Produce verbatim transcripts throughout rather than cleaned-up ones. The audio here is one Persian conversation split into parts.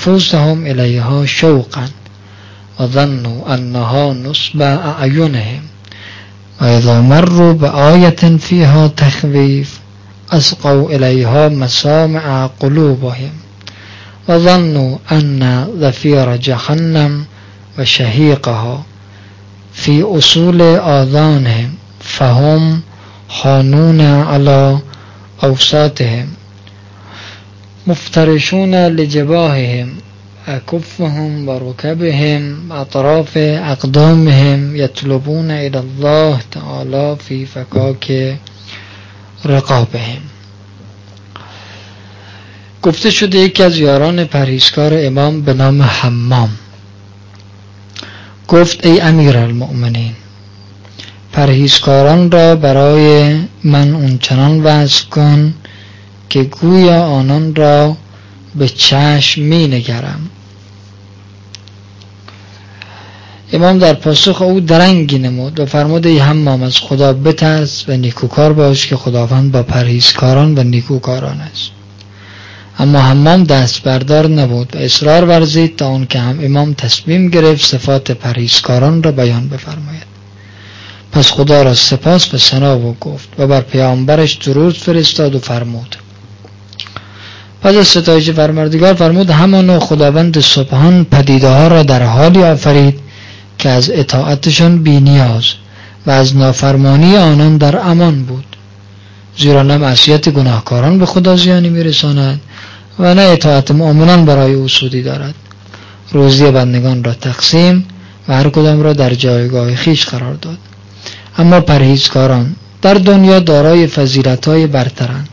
نفوسهم الیها شوقا و ظنوا انها نصب اعینهم و اذا مروا بآیة فیها تخویف اسقوا الیها مسامع قلوبهم و ظنوا ان ضفیر جهنم و شهیقها فی اصول آذانهم فهم حانون علی اوساطهم مفترشون لجباههم اکفهم و رکبهم اطراف اقدامهم یطلبون الی الله تعالی فی فکاک رقابهم. گفته شده یکی از یاران پرهیزکار امام به نام حمام گفت ای امیر المؤمنین، پرهیزکاران را برای من اونچنان وصف کن که گویا آنان را به چشم می نگرم. امام در پاسخ او درنگی نمود و فرمود ای حمام، از خدا بترس و نیکوکار باش که خداوند با پرهیزکاران و نیکوکاران است. اما حمام دست بردار نبود و اصرار ورزید تا اون که هم امام تصمیم گرفت صفات پرهیزکاران را بیان بفرماید. پس خدا را سپاس و ثنا و گفت و بر پیامبرش درود فرستاد و فرمود. پس از ستایش پروردگار فرمود همانا خداوند سبحان پدیده ها را در حالی آفرید که از اطاعتشان بی نیاز و از نافرمانی آنان در امان بود، زیرا نه معصیت گناهکاران به خدا زیانی میرساند و نه اطاعت مؤمنان برای او سودی دارد. روزی بندگان را تقسیم و هر کدام را در جایگاه خیش قرار داد. اما پرهیزکاران در دنیا دارای فضیلت‌های برترند.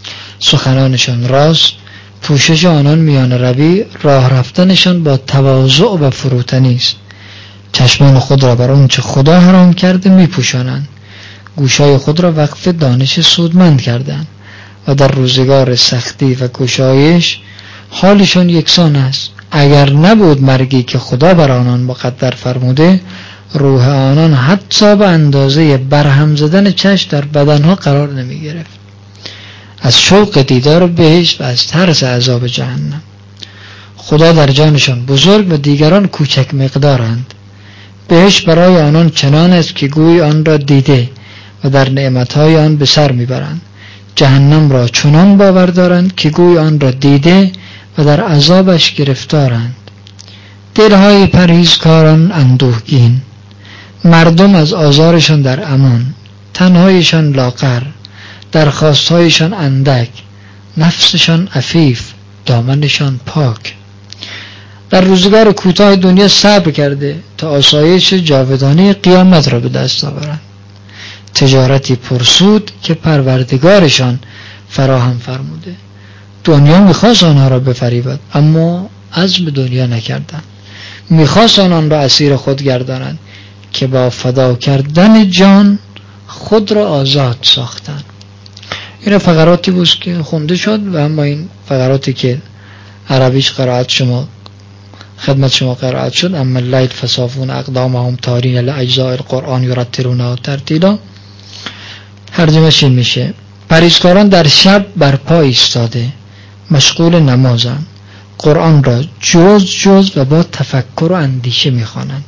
سخنانشان راست، پوشش آنان میان روی، راه رفتنشان با تواضع و فروتنی است. چشمان خود را بر آنچه خدا حرام کرده میپوشانند، گوشای خود را وقف دانش سودمند کردند و در روزگار سختی و گشایش حالشان یکسان است. اگر نبود مرگی که خدا بر آنان مقدر فرموده، روح آنان حتی به اندازه برهم زدن چشم در بدنها قرار نمی گرفت، از شوق دیدار بهشت و از ترس عذاب جهنم. خدا در جانشان بزرگ و دیگران کوچک مقدارند. بهشت برای آنان چنان است که گوی آن را دیده و در نعمتهای آن به سر میبرند. جهنم را چنان باور دارند که گوی آن را دیده و در عذابش گرفتارند. دلهای پرهیزکاران اندوهگین، مردم از آزارشان در امان، تنهایشان لاغر، درخواستهایشان اندک، نفسشان عفیف، دامنشان پاک. در روزگار کوتاه دنیا صبر کرده تا آسایش جاودانه قیامت را به دست آورند. تجارتی پرسود که پروردگارشان فراهم فرموده. دنیا میخواست آنها را بفریبد اما عزم دنیا نکردند. میخواست آنان را اسیر خود گردانند که با فدا کردن جان خود را آزاد ساختند. این فقراتی بود که خونده شد و اما این فقراتی که عربیش قرائت شما خدمت شما قرائت شد، اما اللیل فصافون اقدامهم تارین لاجزاء القرآن یرتلونها ترتیلا، ترجمه‌ش این میشه پرهیزکاران در شب بر پا ایستاده مشغول نمازند، قرآن را جز جز و با تفکر و اندیشه میخوانند،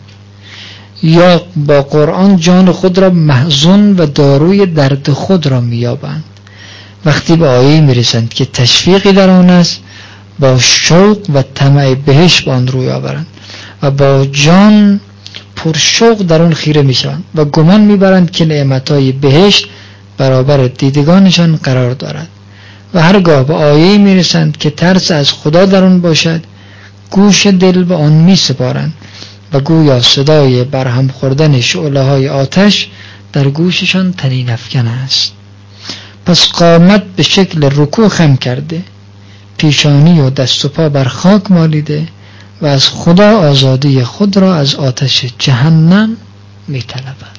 یا با قرآن جان خود را محزون و داروی درد خود را مییابند. وقتی به آیه میرسند که تشویقی در آن است، با شوق و طمع بهشت به آن روی آورند و با جان پر شوق در آن خیره میشوند و گمان میبرند که نعمتهای بهشت برابر دیدگانشان قرار دارد. و هرگاه به آیه میرسند که ترس از خدا در آن باشد، گوش دل به آن میسپارند و گویا صدای برهم خوردن شعله های آتش در گوششان طنین افکن است. پس قامت به شکل رکوع خم کرده، پیشانی و دست و پا بر خاک مالیده و از خدا آزادی خود را از آتش جهنم می‌طلبند.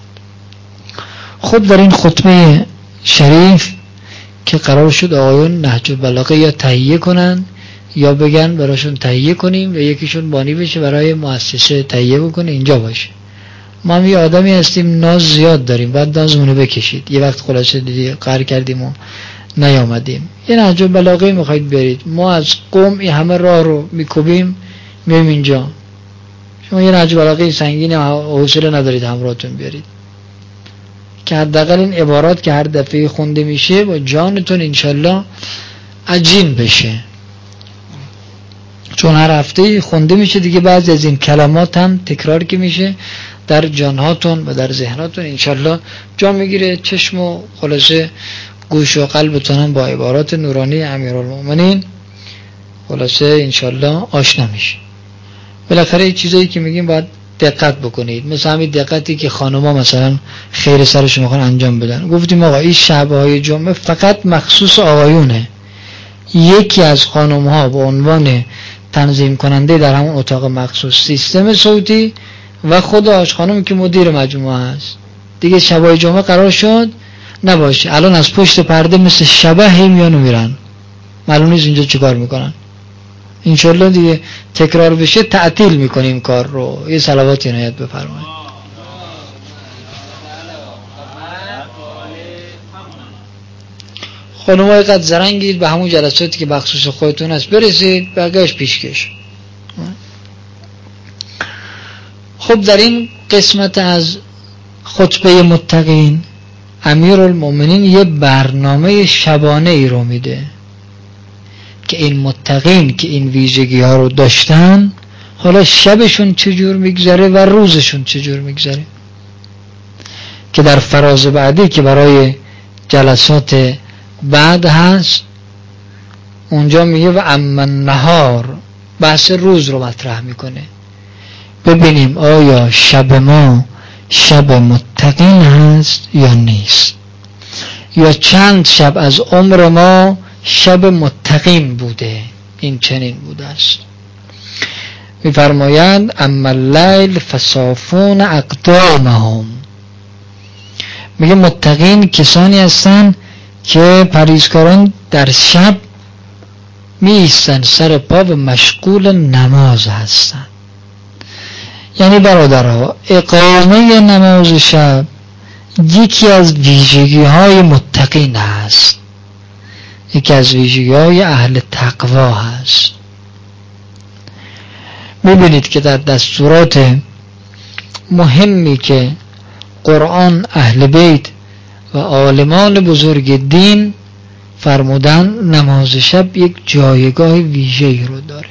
خب در این خطبه شریف که قرار شد آقایون نهج البلاغه یا تهیه کنن یا بگن براشون تهیه کنیم و یکیشون بانی بشه برای مؤسسه تهیه بکنه اینجا باشه. ما هم یه آدمی هستیم ناز زیاد داریم، بعد نازمونه بکشید. یه وقت خلاصه دیدی قهر کردیم و نیامدیم. یه نهج بلاغه میخواید برید، ما از قم این همه راه رو میکوبیم میایم اینجا، شما یه نهج بلاغه سنگین حوصله ندارید همراهتون بیارید که حداقل این عبارات که هر دفعه خونده میشه با جانتون انشالله عجین بشه، چون هر هفته خونده میشه دیگه، بعضی از این کلمات هم تکرار که میشه در جانهاتون و در ذهناتون انشالله جا میگیره، چشم و خلاصه گوش و قلبتون هم با عبارات نورانی امیرالمومنین خلاصه انشالله آشنا میشه. بالاخره چیزایی که میگیم باید دقت بکنید، مثل همین دقتی که خانوما مثلا خیر سرشون میخوان انجام بدن، گفتیم آقا این شب‌های جمعه فقط مخصوص آقایونه، یکی از خانم‌ها به عنوان تنظیم کننده در همون اتاق مخصوص سیستم صوتی و خودش خانم که مدیر مجموعه است دیگه، شب‌های جمعه قرار شد نباشه الان از پشت پرده مثل شبه هی میان و میرن، معلوم نیست اینجا چیکار میکنن. انشالله دیگه تکرار بشه تعطیل میکنیم کار رو. یه صلوات عنایت بفرمایید. خانم‌های قد زرنگید، به همون جلساتی که بخصوص خودتون است برسید، بقیه‌اش پیشکش. خب در این قسمت از خطبه متقین امیرالمومنین یه برنامه شبانه ای رو میده که این متقین که این ویژگی ها رو داشتن حالا شبشون چجور میگذره و روزشون چجور میگذره، که در فراز بعدی که برای جلسات بعد هست اونجا میگه و اما النهار، بحث روز رو مطرح میکنه. ببینیم آیا شب ما شب متقین هست یا نیست، یا چند شب از عمر ما شب متقین بوده. این چنین بوده است. میفرمایند اما اللیل فصافون اقدامهم، میگه متقین کسانی هستن که پرهیزکاران در شب می ایستن سر پا و مشغول نماز هستن. یعنی برادرها اقامه نماز شب یکی از ویژگی های متقین هست، یکی از ویژگی های اهل تقوا هست. میبینید که در دستورات مهمی که قرآن، اهل بیت و عالمان بزرگ دین فرمودن نماز شب یک جایگاه ویژه‌ای رو داره.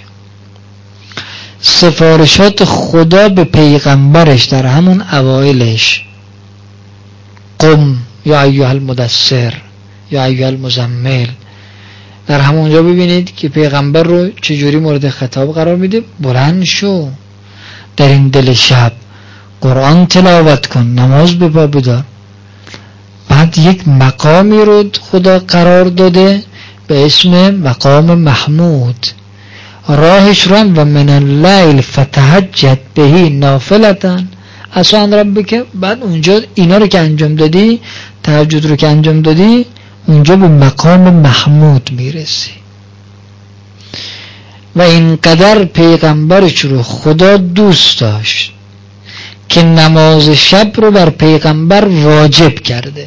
سفارشات خدا به پیغمبرش در همون اوائلش، قم یا ایها المدثر یا ایها المزمل، در همونجا ببینید که پیغمبر رو چجوری مورد خطاب قرار میده، بلند شو در این دل شب قرآن تلاوت کن، نماز به پا بدار. بعد یک مقامی رو خدا قرار داده به اسم مقام محمود، راهش رو و من اللیل فتهجد بهی نافلتن عسی ان ربک. بعد اونجا اینا رو که انجام دادی، تهجد رو که انجام دادی، اونجا به مقام محمود میرسی. و اینقدر پیغمبرش رو خدا دوست داشت که نماز شب رو بر پیغمبر واجب کرده.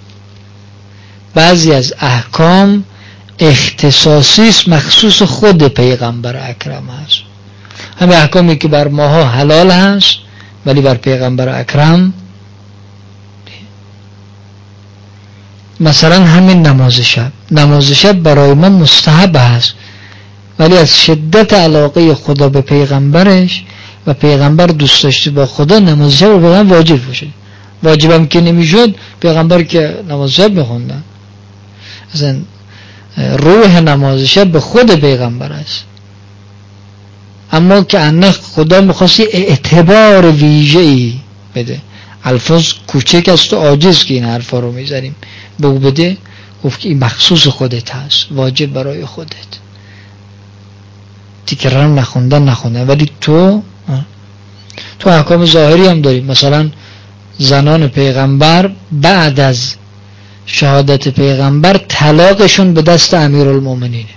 بعضی از احکام اختصاصی است، مخصوص خود پیغمبر اکرم هست. همه احکامی که بر ماها حلال هست ولی بر پیغمبر اکرم، مثلا همین نماز شب، نماز شب برای ما مستحب هست ولی از شدت علاقه خدا به پیغمبرش و پیغمبر دوست داشته با خدا، نماز شب رو بگم واجب باشه. واجبم که نمیشد پیغمبر که نماز شب میخوندن. اصلا روح نماز شب به خود پیغمبر است، اما که انه خدا میخواستی اعتبار ویژه‌ای بده. الفاظ کوچک است و عاجز که این حرفا رو میذاریم، بگو بده گفت که این مخصوص خودت هست، واجب برای خودت، تکرارم نخوندن نخوندن. ولی تو تو احکام ظاهری هم داریم، مثلا زنان پیغمبر بعد از شهادت پیغمبر طلاقشون به دست امیرالمومنینه.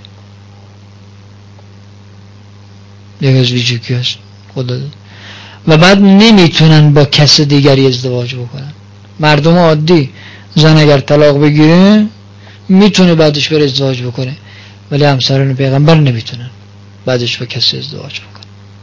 یک از ویژگی هست خدا داد. و بعد نمیتونن با کس دیگری ازدواج بکنن. مردم عادی زن اگر طلاق بگیره میتونه بعدش بره ازدواج بکنه، ولی همسران پیغمبر نمیتونن بعدش با کسی ازدواج بکنه.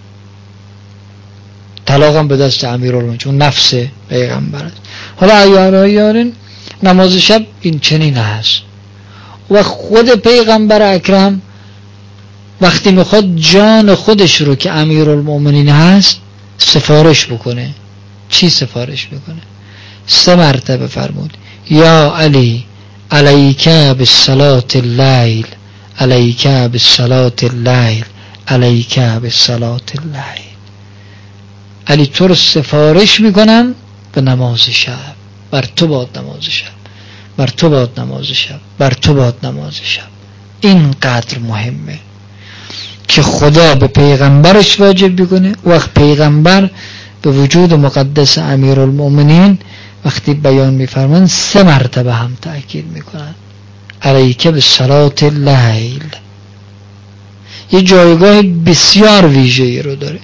طلاق هم به دست امیرالمومنین، چون نفس پیغمبر است. حالا ایارایارین نماز شب این چنین هست. و خود پیغمبر اکرم وقتی میخواد جان خودش رو که امیرالمومنین هست سفارش بکنه، چی سفارش بکنه؟ سه مرتبه فرمود یا علی علیک بالصلاة اللیل، علیک بالصلاة اللیل، علیک بالصلاة اللیل. علی تو رو سفارش میکنم به نماز شب، بر تو باد نماز شب، بر تو باد نماز شب، بر تو باد نماز شب. اینقدر مهمه که خدا به پیغمبرش واجب بکنه. وقت پیغمبر به وجود مقدس امیرالمومنین وقتی بیان میفرمان سه مرتبه هم تأکید میکنن علیک بالصلاة اللیل. یه جایگاه بسیار ویژه‌ای رو داره،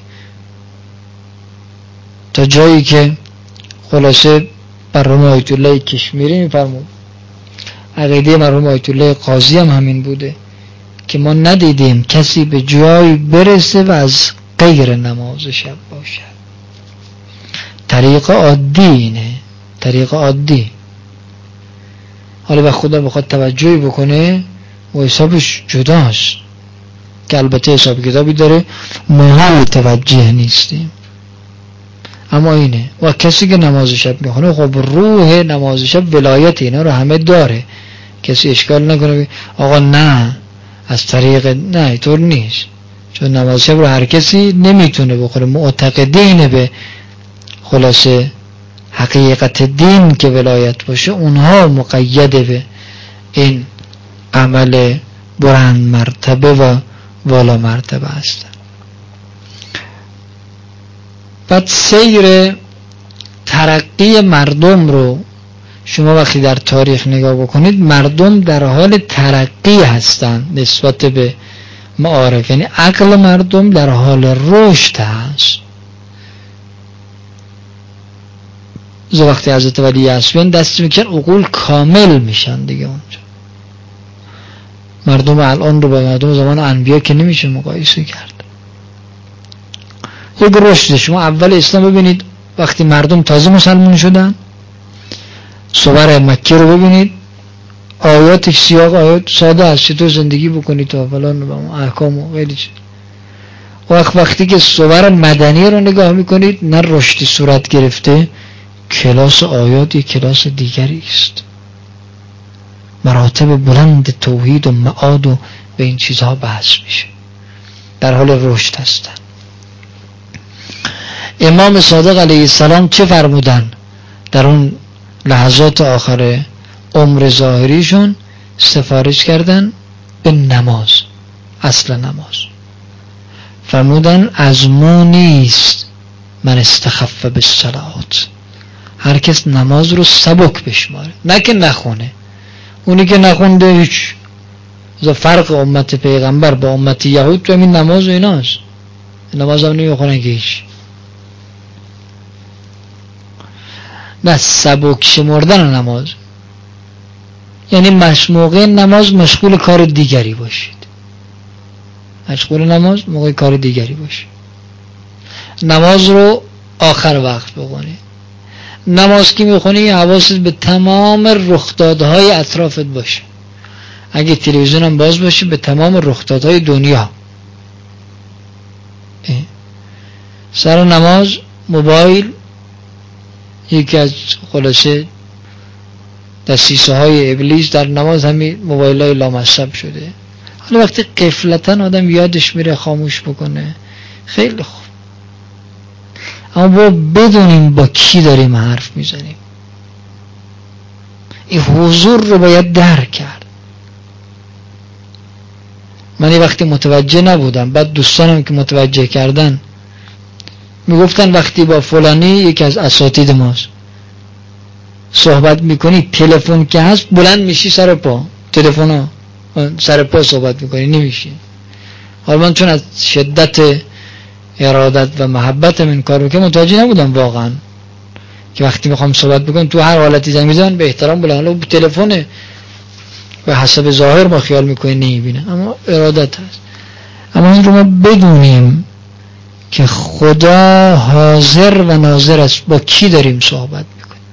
تا جایی که خلاصه مرحوم آیت الله کشمیری میفرمود، عقیده مرحوم آیت الله قاضی هم همین بوده که ما ندیدیم کسی به جایی برسه و از غیر نماز شب باشد. طریق عادی اینه، طریق عادی. حالا به خدا بخواد توجهی بکنه و حسابش جداست که البته حساب کتابی داره، ما متوجه نیستیم. اما اینه. و کسی که نماز شب میخونه خب روح نماز شب ولایت اینا رو همه داره، کسی اشکال نکنه آقا نه از طریق نه، اینطور نیست. چون نماز شب رو هر کسی نمیتونه بخوره. معتقدین به خلاصه حقیقت دین که ولایت باشه اونها مقید به این عمل بلند مرتبه و والا مرتبه هستن. بعد سیر ترقی مردم رو شما وقتی در تاریخ نگاه بکنید، مردم در حال ترقی هستند نسبت به معارف، یعنی عقل مردم در حال رشد هست. زو وقتی حضرت ولی اصفهان دست میکرد عقول کامل میشن دیگه. اونجا مردم الان رو با مردم زمان انبیا که نمیشه مقایسه کرد. یک رشد. شما اول اسلام ببینید وقتی مردم تازه مسلمان شدن، صور مکی رو ببینید، آیاتش سیاق آیات ساده است، چطور زندگی بکنید تا فلان و احکام و غیره. وقت وقتی که صور مدنی رو نگاه میکنید نه رشدی صورت گرفته، کلاس آیات یک کلاس دیگری است. مراتب بلند توحید و معاد و به این چیزها بحث میشه، در حال رشد هستن. امام صادق علیه السلام چه فرمودن در اون لحظات آخر عمر ظاهریشون؟ سفارش کردن به نماز، اصل نماز. فرمودن از ما نیست من استخف بالصلوات، هر کس نماز رو سبک بشماره، نه که نخونه. اونی که نخونده هیچ. فرق امت پیغمبر با امت یهود تو همین نماز و ایناست. نماز هم نمیخونن که هیچ. نه، سبک شمردن نماز یعنی موقع نماز مشغول کار دیگری باشید. مشغول نماز موقع کار دیگری باشید. نماز رو آخر وقت بخونی. نماز که میخونی حواست به تمام رخدادهای اطرافت باشه. اگه تلویزیون هم باز باشه به تمام رخدادهای دنیا. سر نماز موبایل یکی از خلاصه دسیسه های ابلیس در نماز همین موبایل های لامصب شده. حالا وقتی غفلتاً آدم یادش میره خاموش بکنه خیلی خوب، اما با بدونیم با کی داریم حرف میزنیم. این حضور رو باید درک کرد. من یه وقتی متوجه نبودم، بعد دوستانم که متوجه کردن میگفتن وقتی با فلانی یکی از اساتید ماست صحبت میکنی، تلفن که هست بلند میشی سر پا، تلفن ها سر پا صحبت میکنی نمیشی. حالا من چون از شدت ارادت و محبتم این کار رو که متوجه نبودم واقعا که وقتی میخوام صحبت بکنم تو هر حالتی زنگ میزنن به احترام بلند. حالا تلفن و حسب ظاهر ما خیال میکنیم نمیبینه، اما ارادت هست. اما این رو ما بدونیم که خدا حاضر و ناظر است با کی داریم صحبت میکنیم.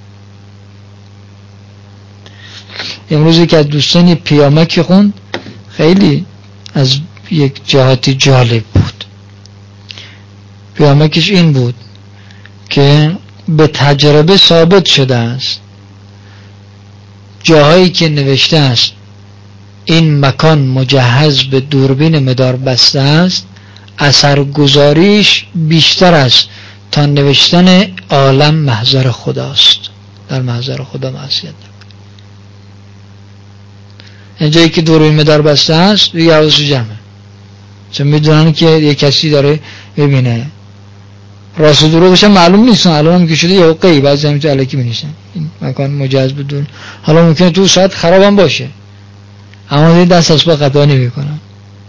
امروزی که از دوستان پیامکی خوند خیلی از یک جهاتی جالب بود. پیامکش این بود که به تجربه ثابت شده است جاهایی که نوشته است این مکان مجهز به دوربین مدار بسته است، اثرگذاریش بیشتر است تا نوشتن عالم محضر خداست. در محضر خدا معصیت نکن. اینجایی که دوربین مدار بسته است دیگه حواسش جمعه، چون میدونن که یه کسی داره ببینه. راست و دروغش معلوم نیستن. الان هم که شده یه حقی بعضی هم تو الکی می‌نویسن این مکان مجهز به دور. حالا ممکنه تو ساعت خراب هم باشه، اما دست از پا قطع نمی‌کنن.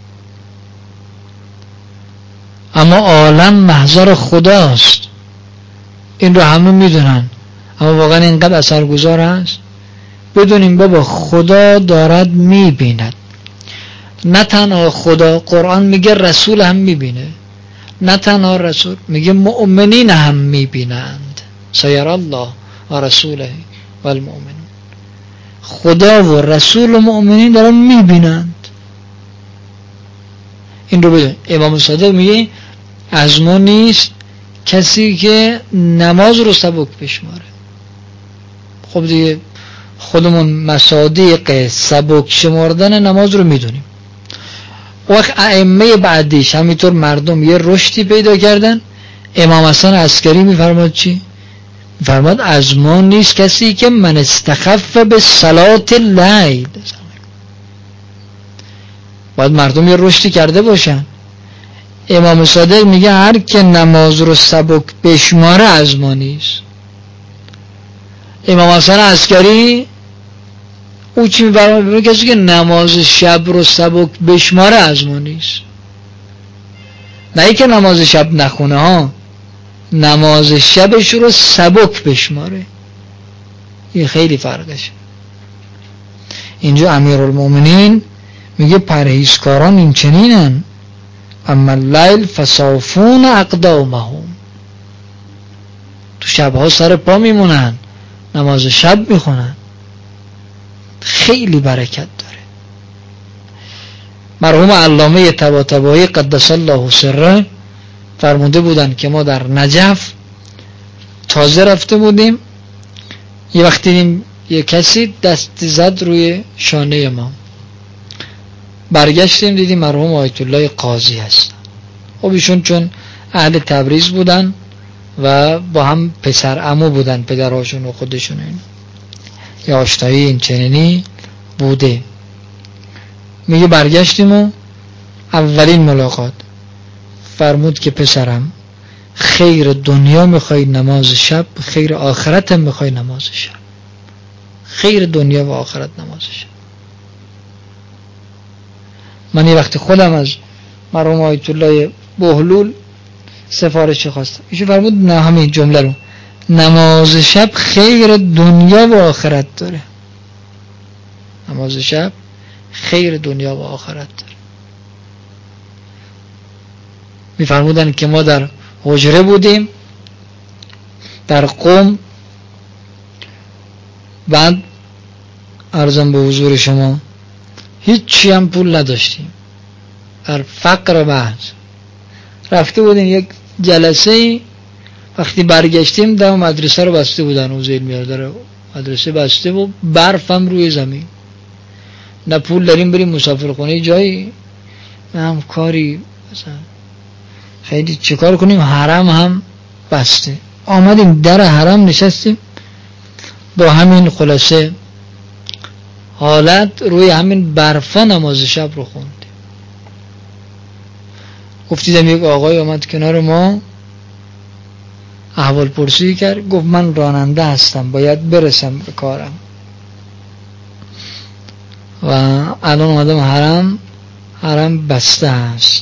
اما عالم محضر خداست، این رو همه میدونن، اما واقعا اینقدر اثرگذار است. بدونیم بابا خدا دارد میبیند. نه تنها خدا، قرآن میگه رسول هم میبینه. نه تنها رسول، میگه مؤمنین هم میبینند. سیر الله و رسوله و المؤمنون. خدا و رسول و مؤمنین دارن میبینند. این رو بدون. امام صادق میگه از ما نیست کسی که نماز رو سبک بشماره. خب دیگه خودمون مصادیق سبک شماردن نماز رو میدونیم. وقت ائمه بعدیش همینطور مردم یه رشدی پیدا کردن. امام حسن عسکری میفرماد چی؟ میفرماد از ما نیست کسی که من استخف به صلات اللیل. باید مردم یه رشدی کرده باشن. امام صادق میگه هر که نماز رو سبک بشماره از ما نیست. امام حسن عسکری او چی میفرماد؟ میگه کسی که نماز شب رو سبک بشماره از ما نیست. نه ای که نماز شب نخونه ها، نماز شبش رو سبک بشماره. این خیلی فرقشه. اینجا امیرالمومنین میگه پرهیزکاران این چنینن، اما اللیل فصافون اقدامهم. تو شبها سر پا میمونن، نماز شب میخونن. خیلی برکت داره. مرحوم علامه طباطبایی قدس الله سره فرموده بودن که ما در نجف تازه رفته بودیم، یه وقتی دیدیم یه کسی دست زد روی شانه ما، برگشتیم دیدیم مرحوم آیت الله قاضی هستن. خب ایشون چون اهل تبریز بودن و با هم پسر عمو بودن، پدرهاشون و خودشون، یه آشنایی این چنینی بوده. میگه برگشتیم و اولین ملاقات فرمود که پسرم خیر دنیا میخوای نماز شب، خیر آخرت هم میخوای نماز شب. خیر دنیا و آخرت نماز شب. من یه وقت خودم از مرحوم آیت الله بهلول سفارشی خواستم، ایشون فرمود نه همین جمله رو، نماز شب خیر دنیا و آخرت داره. نماز شب خیر دنیا و آخرت داره. میفرمودن که ما در حجره بودیم در قم، بعد عرضم به حضور شما هیچی هم پول نداشتیم، در فقر محض رفته بودیم یک جلسه. وقتی برگشتیم در مدرسه رو بسته بودن، اوزیل میارداره مدرسه بسته و برف هم روی زمین. نه پول داریم بریم مسافرخونه جایی، نه هم کاری مثلا خیلی چیکار کنیم، حرم هم بسته. آمدیم در حرم نشستیم، با همین خلاصه حالت روی همین برفا نماز شب رو خوندیم. گفتیدم یک آقای آمد کنار ما، احوال پرسی کرد، گفت من راننده هستم باید برسم به کارم و الان اومدم حرم، حرم بسته هست،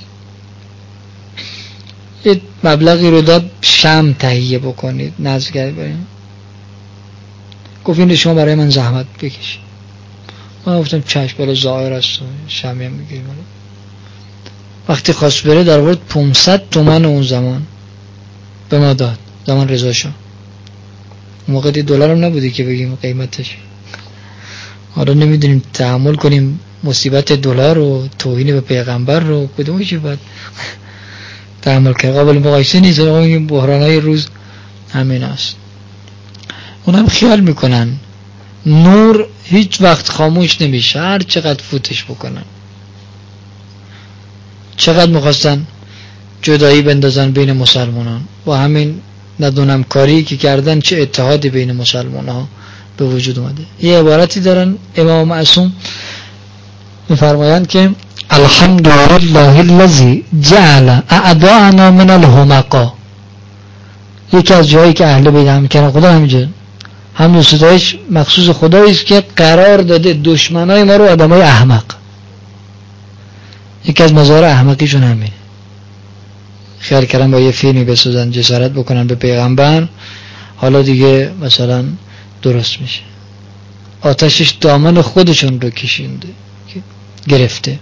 یه مبلغی رو داد شمع تهیه بکنید نزد بریم. گفت این شما برای من زحمت بکشید. من گفتم چشم، بالا ظاهر است شمی هم میگیریم. وقتی خواست بره در ورد پانصد تومان اون زمان به ما داد، زمان رضا شاه. موقع دی دلار هم نبودی که بگیم قیمتش. حالا نمیدونیم تحمل کنیم مصیبت دلار و توهین به پیغمبر رو کدومش باید تحمل کرد. قابل مقایسه نیست. این بحرانای روز همین است. اونم خیال میکنن نور هیچ وقت خاموش نمیشه، هر چقدر فوتش بکنن. چقدر میخواستن جدایی بندازن بین مسلمانان، با همین ندونم کاری که کردن چه اتحادی بین مسلمان ها به وجود اومده. یه عبارتی دارن امام معصوم میفرمایند که الحمدلله الذی جعل اعداءنا من الحمقا. یکی از جایی که اهل بیت هم کردن خدا همینجا هم ستایش مخصوص خدایی است که قرار داده دشمنای ما رو آدمای احمق. یکی از مظاهر احمقیشون همینه. خیال کردن با یه فیلمی بسازن جسارت بکنن به پیغمبر، حالا دیگه مثلا درست میشه. آتشش دامن خودشون رو کشینده گرفته.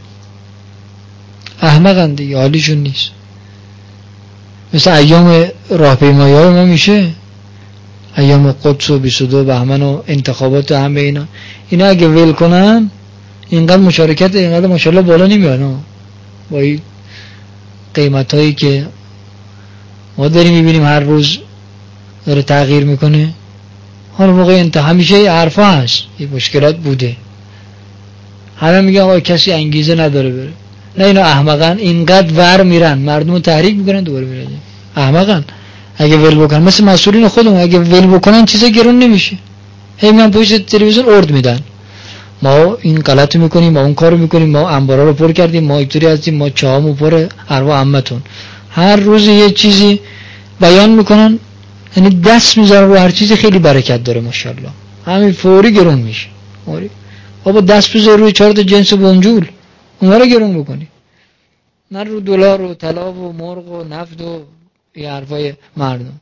احمقن دیگه، حالیشون نیست. مثل ایام راهپیمایی های ما میشه، ایام قدس و بیست و دو بهمن و انتخابات و همه اینا اینا اگه ول کنن اینقدر مشارکت اینقدر ماشاءالله بالا نمیاد. با این قیمت هایی که ما داریم میبینیم هر روز داره تغییر میکنه. حالا موقع انت همیشه یه حرفا هست، یه مشکلات بوده، همه میگن آقا کسی انگیزه نداره بره. نه، اینا احمقن، اینقدر ور میرن مردم تحریک میکنن دوباره میرن. احمقن. اگه ول بکنن مثل مسئولین خودمون، اگه ول بکنن چیزا گرون نمیشه. هی میان پشت تلویزیون ارد میدن ما این غلطو میکنیم، ما اون کارو میکنیم، ما انبارا رو پر کردیم، ما اینطوری هستیم، ما چاهامو پر اروا عمتون. هر روز یه چیزی بیان میکنن، یعنی دست میذارن رو هر چیزی خیلی برکت داره ماشاءالله. همین فوری گرون میشه. فوری بابا دست بذار روی چهار تا جنس بنجول، اونها رو گرون بکنی، نه رو دلار و طلا و مرغ و نفت و این حرفای مردم.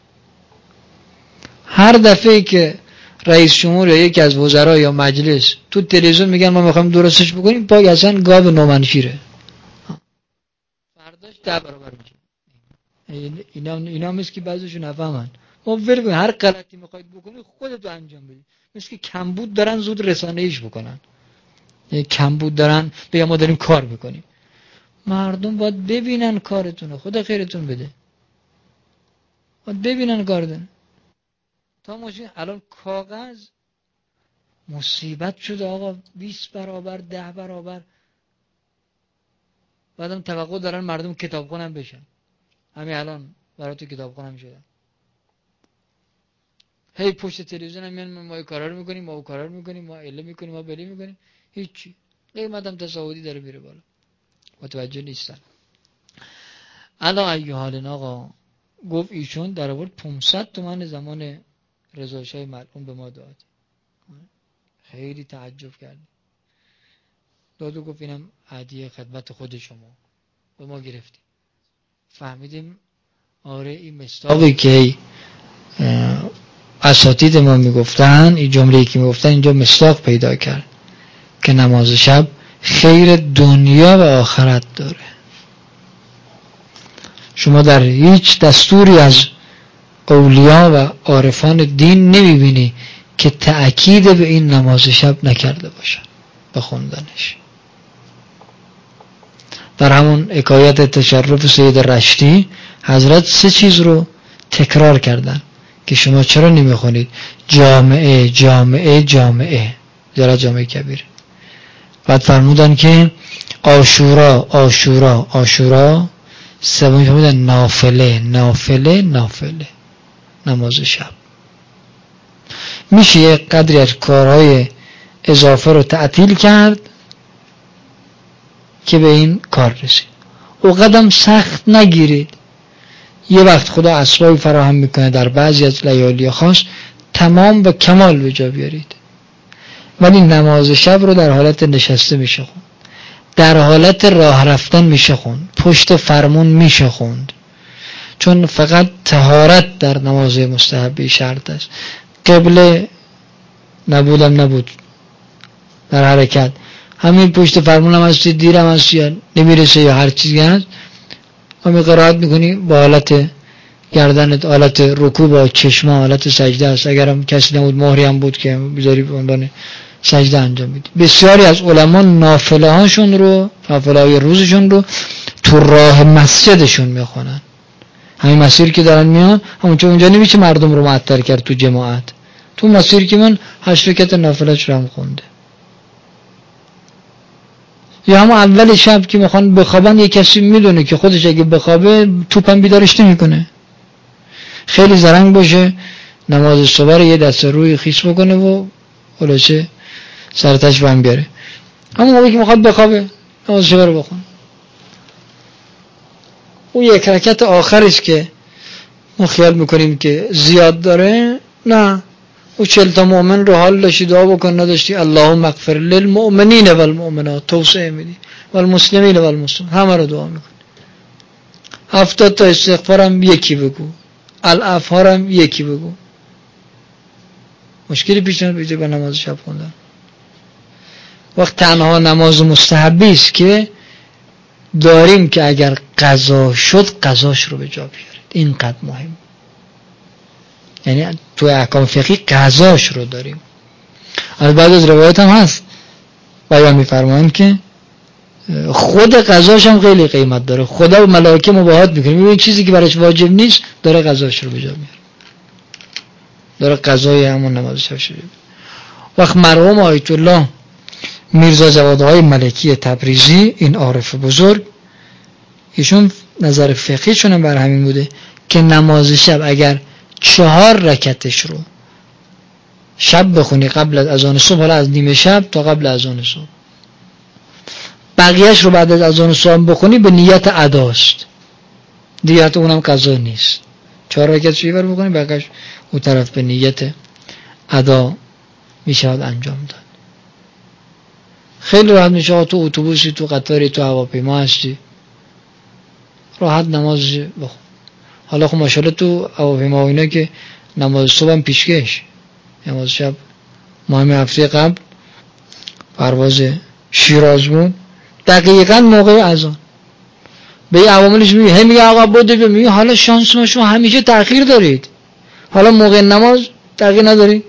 هر دفعه که رئیس جمهور یا یکی از وزرا یا مجلس تو تلویزیون میگن ما میخوایم درستش بکنیم، پای اصلا گاو نومنشیره، فرداش ده برابر میشه. اینا اینا مثل که بعضیشون نفهمن. ما ول هر غلطی میخواید بکنید خودتو انجام بدید. مثل که کمبود دارن زود رسانه‌ایش بکنن، یه کمبود دارن بگن ما داریم کار میکنیم. مردم باید ببینن کارتونه، خدا خیرتون بده، باید ببینن کارتون. تا ماشین الان کاغذ مصیبت شده آقا، بیست برابر ده برابر. بعدم توقع دارن مردم کتابخون هم بشن. همین الان برای تو کتابخون هم شدن. هی پشت تلویزیون هم میان ما این کارا رو میکنیم، ما اون کارا رو میکنیم، ما اله میکنیم، ما بلی میکنیم، هیچی. قیمت هم تصاعدی داره میره بالا، متوجه نیستن. علا ای حال آقا گفت ایشون در آورد پانصد تومان زمان رضا شاه ملعون به ما داد. خیلی تعجب کردیم. داد و گفت اینم هدیه خدمت خود شما، به ما گرفتیم. فهمیدیم آره این مصداقی که اساتید ما میگفتن، این جمله‌ای که میگفتن اینجا مصداق پیدا کرد که نماز شب خیر دنیا و آخرت داره. شما در هیچ دستوری از اولیا و عارفان دین نمیبینی که تأکید به این نماز شب نکرده باشن به خوندنش. در همون حکایت تشرف سید رشتی حضرت سه چیز رو تکرار کردن که شما چرا نمیخونید؟ جامعه جامعه جامعه، جرا جامعه کبیر. بعد فرمودن که عاشورا عاشورا عاشورا، سومی فرمودن نافله نافله نافله، نماز شب. میشه یک قدری از کارهای اضافه رو تعطیل کرد که به این کار رسید. او قدم سخت نگیرید. یه وقت خدا اسبابی فراهم میکنه در بعضی از لیالی خاص تمام و کمال به جا بیارید. ولی نماز شب رو در حالت نشسته میشه خوند، در حالت راه رفتن میشه خوند، پشت فرمون میشه خوند، چون فقط طهارت در نماز مستحبی شرط است. قبله نبودم نبود، در حرکت، همین پشت فرمون هم هستی، دیرم هستی یا نمیرسه یا هر چیزی هست، همین قرائت میکنی با حالت گردنت، حالت رکوع با چشما، حالت سجده است. اگرم کسی نبود مهری هم بود که بذاری به عنوان سجده انجام بدی. بسیاری از علما نافله هاشون رو، نافله های روزشون رو تو راه مسجدشون میخونن. همین مسیر که دارن میان، همونجا اونجا نمیشه مردم رو معطل کرد تو جماعت. تو مسیر که من هشت رکعت نافله‌اش رو هم خونده. یا همون اول شب که میخوان بخوابن، یک کسی میدونه که خودش اگه بخوابه توپم بیدارش نمیکنه. خیلی زرنگ باشه، نماز صبح رو یه دست روی خیس بکنه و خلاصه سرتش بهم بیاره. همون موقعی که میخواد بخوابه نماز صبح رو بخونه. اون یک رکعت آخرش که ما خیال میکنیم که زیاد داره، نه، او چهل تا مؤمن رو حال داشتی دعا بکن، نداشتی اللهم اغفر للمؤمنین والمؤمنات، توسعه میدی، والمسلمین والمسلمات، همه رو دعا میکنی. هفتاد تا استغفارم یکی بگو، الافهارم یکی بگو. مشکلی پیش نمیاد با نماز شب خوندن. وقت تنها نماز مستحبی است که داریم که اگر قضا شد قضاش رو به جا بیارید. اینقدر مهم. یعنی تو احکام فقهی قضاش رو داریم. از بعد از روایت هم هست بیان می‌فرمایند که خود قضاش هم خیلی قیمت داره. خدا و ملائکه مباهات میکنه، میبینید چیزی که براش واجب نیست داره قضاش رو به جا میاره، داره قضای همون نماز شب شده. وقت مرحوم آیت الله میرزا جوادهای ملکی تبریزی، این عارف بزرگ، ایشون نظر فقهیشون هم بر همین بوده که نماز شب اگر چهار رکعتش رو شب بخونی قبل از اذان صبح، حالا از نیمه شب تا قبل از اذان صبح، بقیهش رو بعد از اذان صبح بخونی به نیت اداست، نیت اونم قضا نیست. چهار رکعت شیور بخونی بقیهش اون طرف به نیت ادا میشود انجام داد. خیلی راحت میشه. تو اتوبوسی، تو قطاری، تو هواپیما هستی، راحت نماز بخون. حالا خب ماشاءالله تو هواپیما و اینا که نماز صبح هم پیشکش، نماز شب. ما همین هفته قبل پرواز شیراز بود، دقیقاً موقع اذان به عواملش میگه، هم میگه آقا بده، میگه حالا شانس ما شما همیشه تأخیر دارید، حالا موقع نماز تأخیر ندارید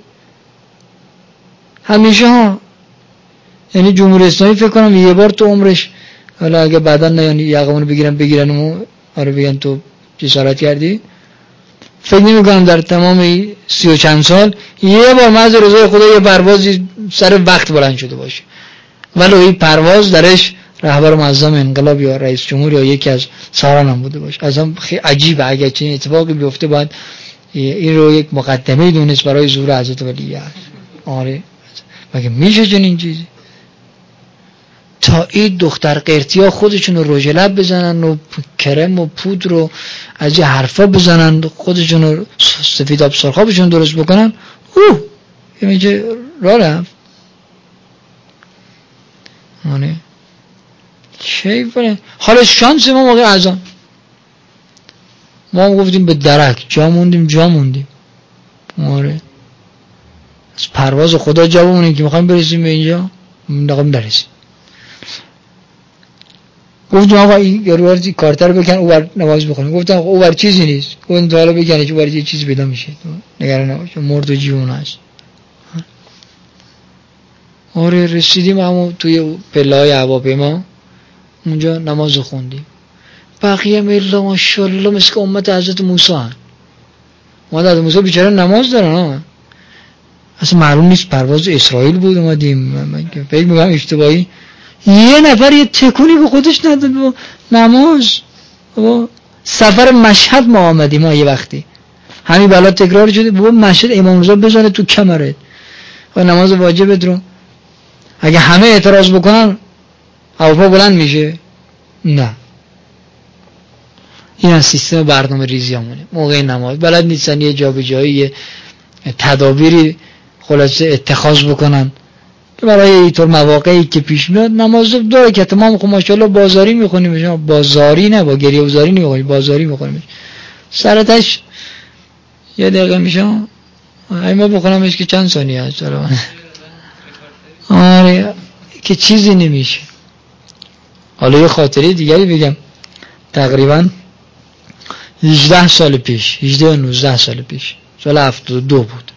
همیشه ها. یعنی جمهوری اسلامی فکر کنم یه بار تو عمرش، حالا اگه بعداً نه یعنی یقمونو بگیرن بگیرن و آره بگن تو جسارت کردی، فکر نمی کنم در تمام سی و چند سال یه بار محض رضای خدا یه پروازی سر وقت بلند شده باشه. ولی این پرواز درش رهبر معظم انقلاب یا رئیس جمهور یا یکی از سران هم بوده باشه. اصلا خیلی عجیبه اگه چنین اتفاقی بیفته باید این رو یک مقدمه دونست برای ظهور حضرت ولی. آره مگه میشه چنین چیزی؟ تا این دختر قرتیا خودشون رو رژ لب بزنن و کرم و پودر رو از یه حرفا بزنن، خودشون رو سفید آب سرخابشون درست بکنن، اوه یه میگه راه رفت. آره چه کنه؟ حالا شانس ما موقع اذان، ما هم گفتیم به درک جا موندیم جا موندیم. آره از پرواز خدا جا بمونیم که میخوایم برسیم به اینجا نقام نرسیم. گفتم آقا این روارتی کارتر بکن اوور نماز بخونیم. گفتم آقا اوور چیزی نیست، گفتم تو حالا بکنی که اوور یه چیزی پیدا میشه، نگران نباش، مرد و جیون هست. آره رسیدیم همون توی پله‌های هواپیما اونجا نماز خوندیم. بقیه ملا ماشاءالله مثل امت حضرت موسی هن. امت حضرت موسی بیچاره نماز دارن ها. اصلا معلوم نیست پرواز اسرائیل بود اومدیم، من فکر می‌کنم اشتباهی یه نفر یه تکونی به خودش نداد با نماز. بابا سفر مشهد ما آمدیم ما یه وقتی همین بالا تکرار شده، بابا مشهد امام رضا بزنه تو کمرت و نماز واجبت رو اگه همه اعتراض بکنن هواپا بلند میشه؟ نه. این از سیستم برنامه ریزی همونه. موقع نماز بلد نیستن یه جا به جایی یه تدابیری خلاصه اتخاذ بکنن که برای اینطور مواقعی که پیش میاد نماز داره که تمام خب ماشاءالله بازاری میخونیم، شما بازاری نه با گریه و زاری نمیخونیم، بازاری میخونیم. سرتش یه دقیقه میشه. ای ما بخونمش که چند ثانیه هست. آره که چیزی نمیشه. حالا یه خاطره دیگری بگم. تقریبا هجده سال پیش، هجده و نوزده سال پیش، سال هفتاد و دو بود،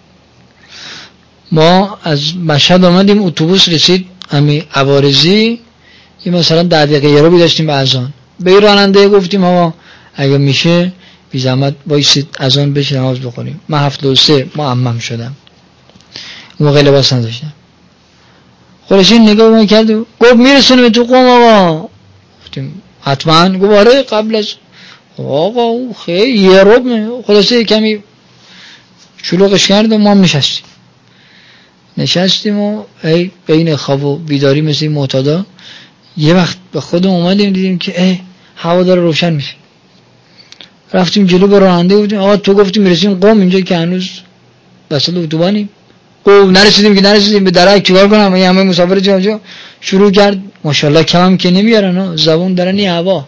ما از مشهد آمدیم، اتوبوس رسید همین عوارضی، یه مثلا ده دقیقه یه رو بیداشتیم به اذان. به راننده گفتیم آقا اگه میشه بی زحمت وایسید اذان بشه نماز بخونیم. من هفتاد و سه معمم شدم، موقع لباس نداشتم. خورشید نگاه ما کرد گفت میرسونیم تو قم آقا. گفتیم حتما. گفت آره قبل از آقا او خیلی یه رب. خلاصه کمی شلوغش کرد و ما هم نشستیم نشستیم و ای بین خواب و بیداری مثل معتادا یه وقت به خودم اومدیم دیدیم که ای هوا داره روشن میشه. رفتیم جلو به راننده گفتیم آقا تو گفتی میرسیم قم، اینجا که هنوز وسط اتوبانیم. گفت نرسیدیم که نرسیدیم به درک چیکار کنم؟ این همه مسافر جا شروع کرد. ماشاءالله کم هم که نمیارن ها، زبون دارن این هوا.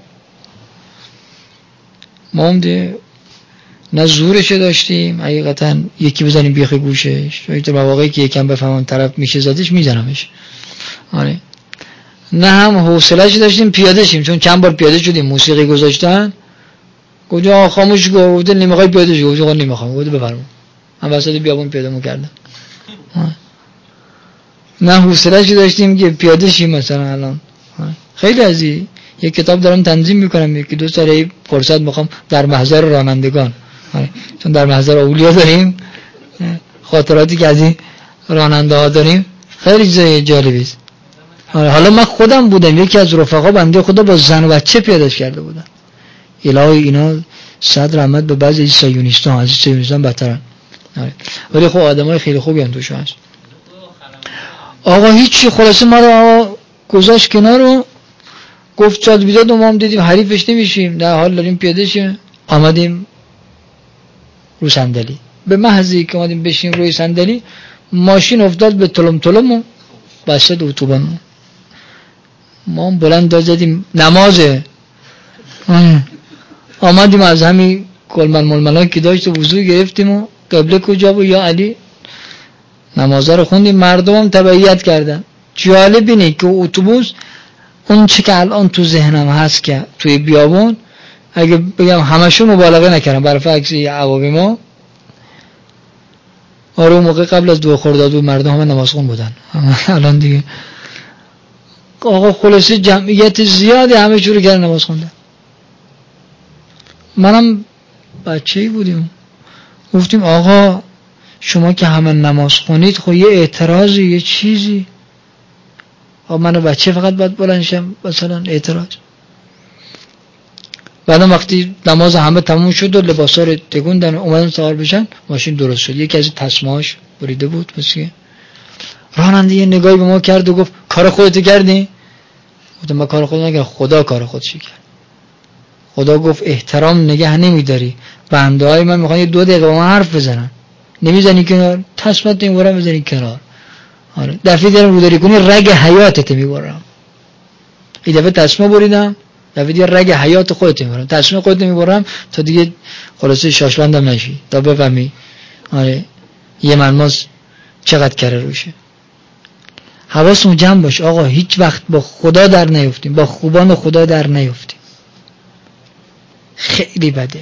ما هم ده نه زورش داشتیم حقیقتا یکی بزنیم بیخ گوشش، چون تو مواقعی که یکم بفهمم طرف میشه زدش میزنمش. آره. نه هم حوصله‌اش داشتیم پیاده شیم، چون چند بار پیاده شدیم موسیقی گذاشتن. گفت آقا خاموش کن. گفت نمیخوای پیاده شی؟ گفت آقا نمیخوام. گفت بفرما. من وسط بیابون پیاده مو کردم. نه حوصله‌اش داشتیم که پیاده شیم مثلا الان. خیلی ازی یک کتاب دارم تنظیم میکنم، یکی دو سال فرصت میخوام در محضر رانندگان، چون در محضر اولیا داریم خاطراتی که از این راننده ها داریم خیلی چیز جالبی است. حالا من خودم بودم، یکی از رفقا بنده خدا با زن و بچه پیادهش کرده بودن. الهی اینا صد رحمت به بعضی صهیونیستان، از صهیونیستان بدترن. ولی خب آدمای خیلی خوبی هم توش هست. آقا هیچی، خلاصه ما رو گذاشت کنار و گفت چاد بیداد و ما هم دیدیم حریفش نمیشیم، در حال داریم پیاده شیم. آمدیم رو صندلی، به محضی که آمدیم بشیم روی صندلی ماشین افتاد به تلم تلم و وسط اتوبان. ما هم بلند داد زدیم نمازه. آمدیم از همین کلمن ململا که داشت و وضو گرفتیم و قبله کجا بود یا علی نمازه رو خوندیم. مردم هم تبعیت کردن. جالب اینه که اتوبوس اون چی که الان تو ذهنم هست که توی بیابون اگه بگم همشون مبالغه نکردم، برفرض عوامی ما آره اون موقع قبل از دو خرداد بود مردم همه نمازخون بودن. الان دیگه آقا خلاصه جمعیت زیادی همه شروع کردن نماز خوندن. منم بچه‌ای بودیم گفتیم آقا شما که همه نماز خونید خب یه اعتراضی یه چیزی. آقا من بچه فقط باید بلند شم مثلا اعتراض. بعدم وقتی نماز همه تموم شد و لباسا رو تکوندن و اومدن سوار بشن ماشین درست شد. یکی از تسمه‌هاش بریده بود. پس راننده یه نگاهی به ما کرد و گفت کار خودت کردی؟ گفتم من کار خودم نکردم، خدا کار خودش کرد. خدا گفت احترام نگه نمیداری، بنده های من میخوان یه دو دقیقه با من حرف بزنن، نمیزنی کنار، تسمت نمیبرم بزنی کنار. آره دفعه دیگه رو داری کنی رگ حیاتت میبرم. این دفعه تسمه بریدم، دفعه دیگه رگ حیات خودت میبرم، تسمه خودت میبرم تا دیگه خلاصه شاشبندم نشی تا بفهمی. آره یه منماز چقدر کره روشه. حواسمون جمع باش آقا، هیچ وقت با خدا در نیفتیم، با خوبان خدا در نیفتیم. خیلی بده.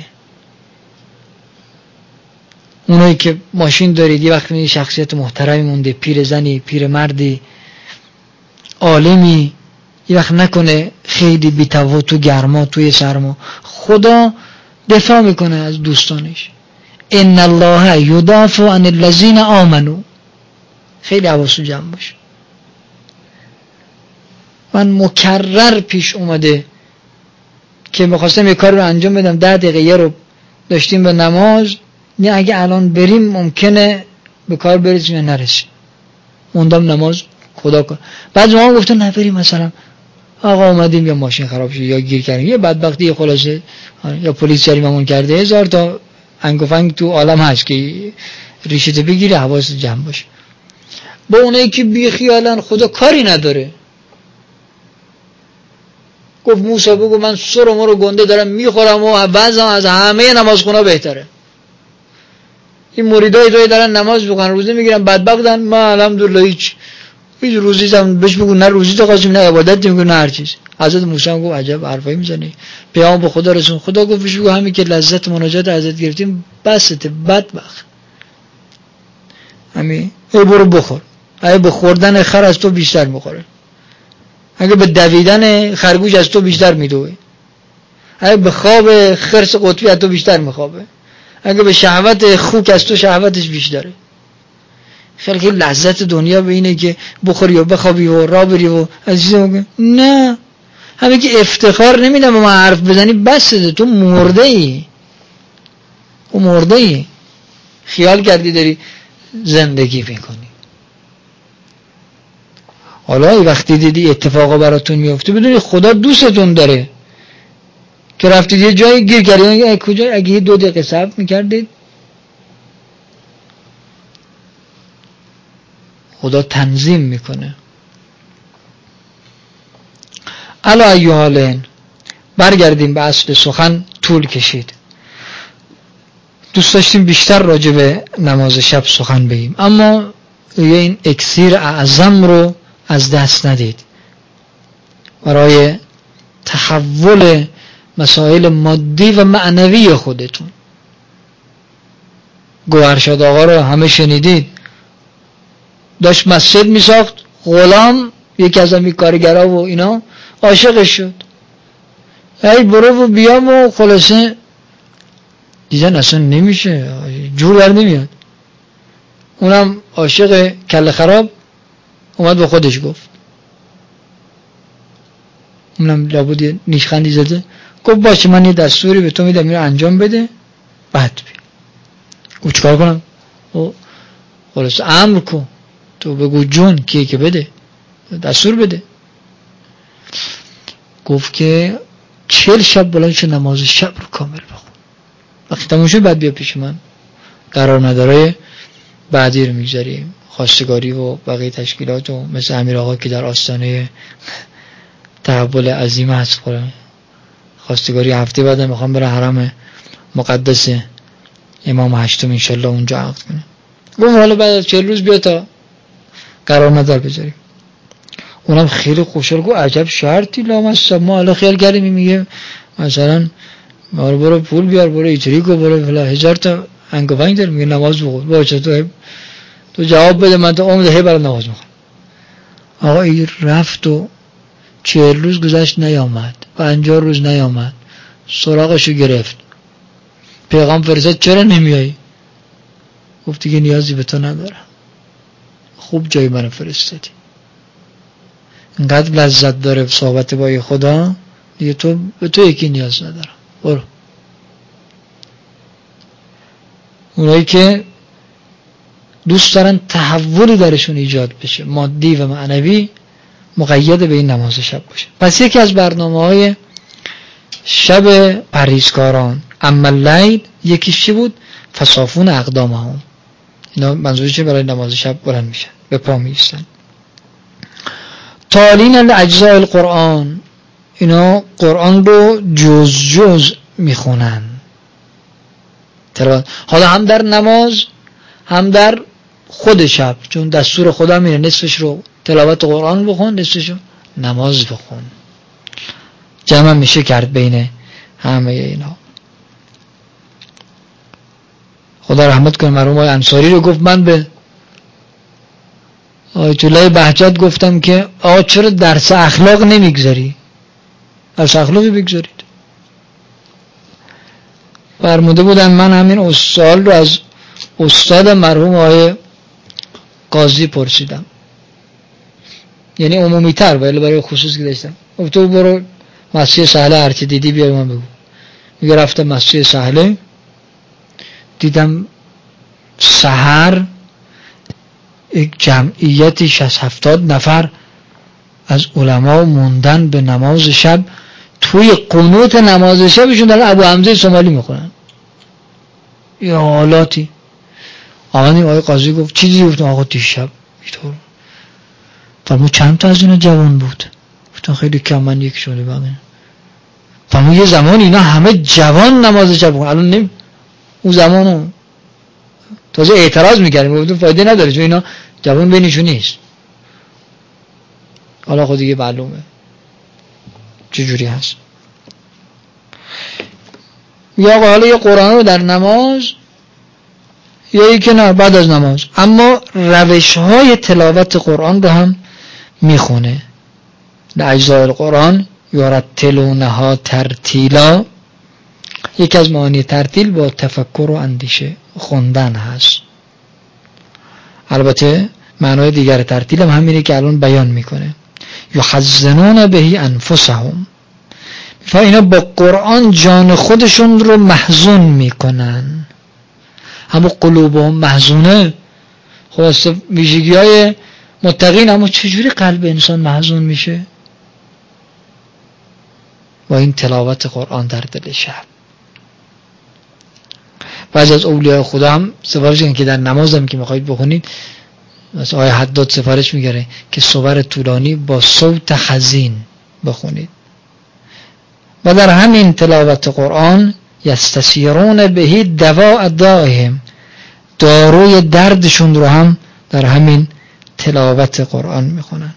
اونایی که ماشین دارید یه وقت می‌بینید شخصیت محترمی مونده، پیر زنی، پیر مردی، عالمی، یه وقت نکنه خیلی بی‌توا تو گرما توی سرما. خدا دفاع میکنه از دوستانش. ان الله یدافع عن الذین آمنوا. خیلی حواستون جمع باشه. من مکرر پیش اومده که می‌خواستم یه کار رو انجام بدم، ده دقیقه یه رو داشتیم به نماز، نه اگه الان بریم ممکنه به کار برسیم یا نرسیم. موندم نماز خدا کن. بعد ما گفتن نه بریم، مثلا آقا اومدیم یا ماشین خراب شد یا گیر کردیم، یه بدبختی خلاصه یا پلیس جریممون کرده، هزار تا انگ و فنگ تو عالم هست که ریشت بگیره. حواست جمع باشه. با اونایی که بی خیالن خدا کاری نداره. گفت موسی بگو من سر و مرو گنده دارم میخورم و وضعم از همه نمازخونا بهتره. این مریدای توی دارن نماز بخونن روزه میگیرن بدبختن، ما الحمدلله هیچ هیچ روزی هم بهش بگو نه روزی تو قاسم، نه عبادت میگو، نه هر چیز. حضرت موسی هم گفت عجب حرفایی میزنی، پیام به خدا رسون. خدا گفت بهش بگو همین که لذت مناجات ازت گرفتیم بسته، بدبخت. همین ای برو بخور، اگه به خوردن خر از تو بیشتر میخوره، اگه به دویدن خرگوش از تو بیشتر میدوه، اگه به خواب خرس قطبی از تو بیشتر میخوابه، اگه به شهوت خوک از تو شهوتش بیشتره. خیلی لذت دنیا به اینه که بخوری و بخوابی و راه بری و از چیزا. نه، همین که افتخار نمیدم با من حرف بزنی بسه، تو مرده ای، تو مرده ای. خیال کردی داری زندگی میکنی. حالا وقتی دیدی اتفاقا براتون میفته بدونی خدا دوستتون داره که رفتید یه جایی گیر کردید. کجا؟ اگه یه دو دقیقه صبر میکردید خدا تنظیم میکنه. الا ایوالین، برگردیم به اصل سخن، طول کشید. دوست داشتیم بیشتر راجع به نماز شب سخن بگیم، اما این اکسیر اعظم رو از دست ندید برای تحول مسائل مادی و معنوی خودتون. گوهرشاد آقا رو همه شنیدید، داشت مسجد میساخت، غلام یکی از همین کارگرها و اینا عاشقش شد، ای برو و بیام و خلاصه دیدن اصلا نمیشه، جور بر نمیاد. اونم عاشق کله خراب اومد به خودش گفت، اونم لابد نیشخندی زده، گفت باشه من یه دستوری به تو میدم اینو انجام بده بعد بیا. او چکار کنم؟ او خلاص امر کن، تو بگو جون کیه که بده، دستور بده. گفت که چهل شب بلند شو نماز شب رو کامل بخون، وقتی تموم شد بعد بیا پیش من. قرار مداره بعدی رو میگذاریم، خواستگاری و بقیه تشکیلات و مثل امیر آقا که در آستانه تحول عظیم هست، خورم خواستگاری هفته بعد میخوام برای حرم مقدس امام هشتم انشالله اونجا عقد کنه. گفت حالا بعد از چهل روز بیا تا قرار مدار بذاریم. اونم خیلی خوشحال، گفت عجب شرطی لامصب، ما حالا خیال کردیم میگه مثلا برو برو پول بیار، برو ایتریکو، برو فلا هزار تا انگوانگ دار، میگه نماز بخون. باشه تو تو جواب بده، من تو عمر هی برای نماز میخونم. آقا این رفت و چهل روز گذشت نیامد، پنجاه روز نیامد، سراغشو گرفت، پیغام فرستاد چرا نمیایی؟ گفت دیگه نیازی به تو ندارم، خوب جای من فرستادی، اینقدر لذت داره صحبت با خدا دیگه، تو به تو یکی نیاز ندارم، برو. اونایی که دوست دارن تحولی درشون ایجاد بشه مادی و معنوی، مقید به این نماز شب باشه. پس یکی از برنامه‌های شب پرهیزکاران اما اللیل یکیش چی بود؟ فصافون اقدامهم، اینا منظورشه برای نماز شب بلند میشن، به پا میستن. تالین الاجزاء القرآن، اینا قرآن رو جز جز میخونن. حالا هم در نماز هم در خود شب، چون دستور خدا میره نصفش رو تلاوت قرآن بخون، نصفش رو نماز بخون. جمع میشه کرد بین همه اینا. خدا رحمت کنه مرحوم آقای انصاری رو گفت من به آیت الله بهجت گفتم که آقا چرا درس اخلاق نمیگذاری؟ درس اخلاقی بگذارید. فرموده بودن من همین استاد رو از استاد مرحوم آقای قاضی پرسیدم، یعنی عمومی تر ولی برای خصوصی که داشتم. گفت تو برو مسجد سهله هر چی دیدی بیا من بگو. میگه رفتم مسجد سهله، دیدم سحر یک جمعیتی شصت هفتاد نفر از علما موندن به نماز شب، توی قنوت نماز شبشون دارن ابو حمزه سومالی میخونن. یه حالاتی. آقای آقای قاضی گفت چیزی گفتم آقا دیشب اینطور فرمود چند تا از اینا جوان بود؟ گفتم خیلی کم، من یک شده بقیه. فرمود یه زمان اینا همه جوان نماز شب بخونن، الان نمی اون زمانو تازه اعتراض میکردیم، گفتم فایده نداره چون اینا جوان بینشون نیست. حالا خود دیگه معلومه چجوری هست. یا حالا یه قرآن رو در نماز یا یکی نه بعد از نماز، اما روش های تلاوت قرآن رو هم میخونه. اجزاء القرآن یرتلونها ترتیلا، یکی از معانی ترتیل با تفکر و اندیشه خوندن هست. البته معنای دیگر ترتیل هم همینه که الان بیان میکنه. یحزنون به انفسهم، اینا با قرآن جان خودشون رو محزون میکنن. همون قلوبهم محزونه، خلاص ویژگی های متقین. اما چجوری قلب انسان محزون میشه؟ با این تلاوت قرآن در دل شب. بعضی از اولیاء خدا هم سفارش کردن که در نماز هم که میخواید بخونید، مثلا آیه حداد سفارش میگره که سور طولانی با صوت حزین بخونید. و در همین تلاوت قرآن یستسیرون بهی دواء دائهم، داروی دردشون رو هم در همین تلاوت قرآن میخونن.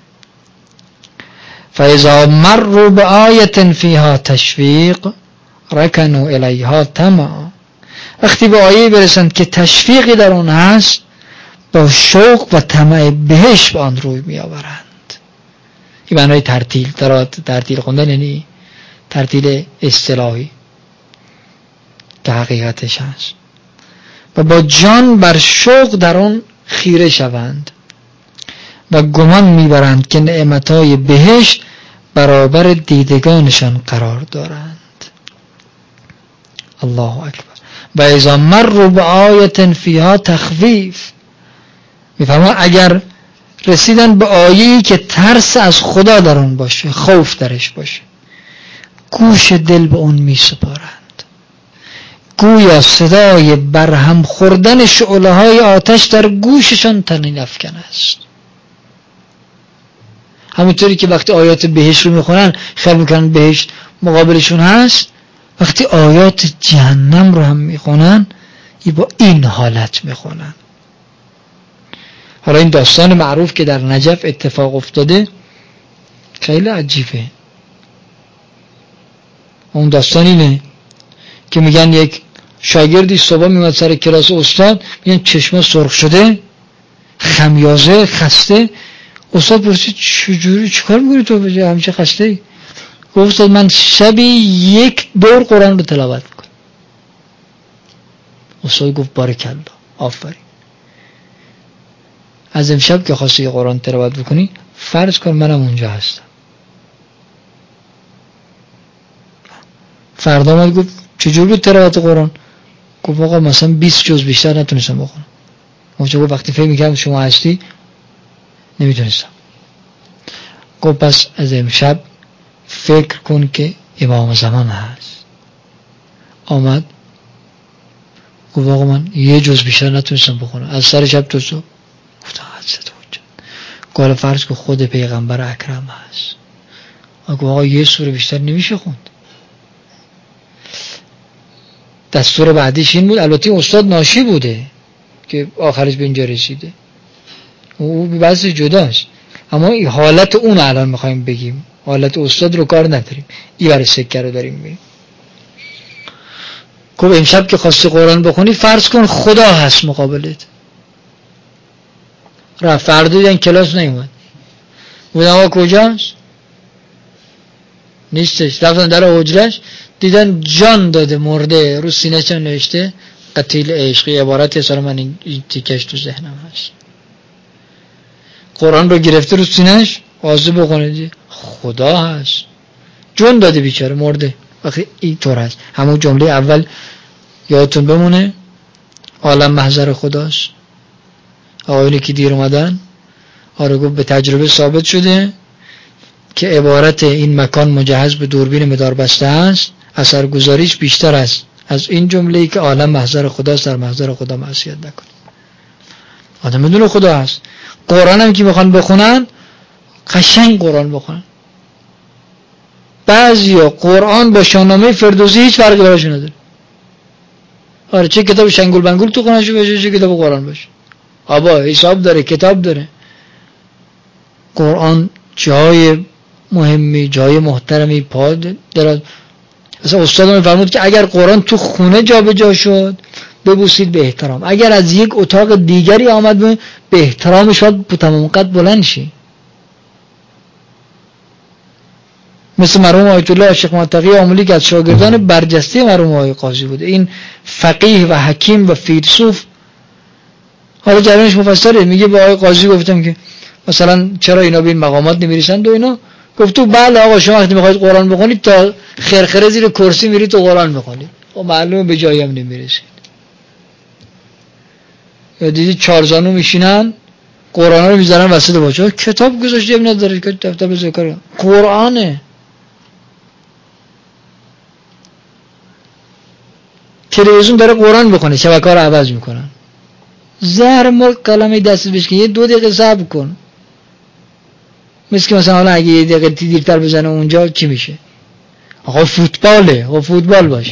فاذا مروا بآیة فیها تشویق رکنوا الیها طمعا، وقتی به آیه برسند که تشویقی در اون هست، با شوق و طمع بهش به آن روی می آورند. این معنای ترتیل. ترتیل خوندن یعنی ترتیل اصطلاحی که حقیقتش هست. و با جان بر شوق در اون خیره شوند و گمان میبرند که نعمتهای بهشت برابر دیدگانشان قرار دارند. الله اکبر. و اذا مروا بآیة فیها تخویف، میفرمان اگر رسیدن به آیه‌ای که ترس از خدا در اون باشه، خوف درش باشه، گوش دل به اون میسپارند، گویا صدای برهم خوردن شعله های آتش در گوششان طنین افکن است. همونطوری که وقتی آیات بهشت رو میخونن خیال میکنن بهشت مقابلشون هست، وقتی آیات جهنم رو هم میخونن ای با این حالت میخونن. حالا این داستان معروف که در نجف اتفاق افتاده خیلی عجیبه. اون داستان اینه که میگن یک شاگردی صبح میمد سر کلاس استاد، میگن چشمه سرخ شده، خمیازه، خسته. استاد پرسید چجوری چیکار میکنی تو بجا همیشه خسته ای؟ گفت استاد من شبی یک دور قرآن رو تلاوت میکنم. استاد گفت بارکالله، آفرین. از امشب که خواستی قرآن تلاوت بکنی فرض کن منم اونجا هستم. فردا اومد گفت چجوری بود تلاوت قرآن؟ گفت آقا مثلا بیست جز بیشتر نتونستم بخونم. گفت وقتی فکر میکردم شما هستی نمیتونستم. گفت پس از امشب فکر کن که امام زمان هست. آمد گفت آقا من یه جز بیشتر نتونستم بخونم از سر شب تا صبح. گفت حضرت حجت. گفت فرض که خود پیغمبر اکرم هست. گفت آقا یه سوره بیشتر نمیشه خوند. دستور بعدیش این بود، البته استاد ناشی بوده که آخرش به اینجا رسیده، او بحث جداست، اما این حالت اون الان میخوایم بگیم، حالت استاد رو کار نداریم، این برای سکه رو داریم میگیم. گفت امشب که خواستی قرآن بخونی فرض کن خدا هست مقابلت. رفت فردا دیدن کلاس نیومد. بودن آقا کجاست؟ نیستش. رفتن در حجرش دیدن جان داده مرده، رو سینه‌ش نوشته قتیل عشقی. عبارتی اصلا من این تیکش تو ذهنم هست. قرآن رو گرفته رو سینه‌ش آزه بخونه، خدا هست، جان داده بیچاره مرده. وقتی این طور هست همون جمله اول یادتون بمونه، عالم محضر خداست. آقایونی که دیر اومدن آره گفت به تجربه ثابت شده که عبارت این مکان مجهز به دوربین مدار بسته است اثرگذاریش بیشتر است از این جمله‌ای که عالم محضر خداست، در محضر خدا معصیت نکن. آدم بدون خدا هست. قرآن هم که میخوان بخونن قشنگ قرآن بخونن. بعضیا قرآن با شاهنامه فردوسی هیچ فرقی براشون نداره. آره چه کتاب شنگول بنگول تو خونه‌شون باشه، چه کتاب قرآن باشه، آبا حساب داره، کتاب داره. قرآن جای مهمی، جای محترمی، پا دراز. مثلا استاد من فرمود که اگر قرآن تو خونه جا به جا شد ببوسید به احترام، اگر از یک اتاق دیگری آمد به احترامش باید تمام قد بلند شی. مثل مرحوم آیت الله شیخ متقی آملی که از شاگردان برجسته مرحوم آقای قاضی بوده، این فقیه و حکیم و فیلسوف. حالا جریانش مفصله، میگه به آقای قاضی گفتم که مثلا چرا اینا به این مقامات نمیرسند و اینا، گفت تو بله آقا شما وقتی میخواید قرآن بخونید تا خرخره زیر کرسی میرید تو قرآن میخونید، خب معلومه به جایی هم نمیرسید. یا دیدید چارزانو میشینن قرآن رو میذارن وسط باجه، کتاب گذاشته هم نداره که دفتر بذاره، قرآنه. تلویزیون داره قرآن بخونه، شبکه‌ها رو عوض میکنن. زهر مرغ کلمه دست بشکن، یه دو دقیقه صبر کن. مثل که مثلا حالا اگه یه دقیقه دیرتر بزنه اونجا چی میشه؟ آقا فوتباله، آقا فوتبال باشه.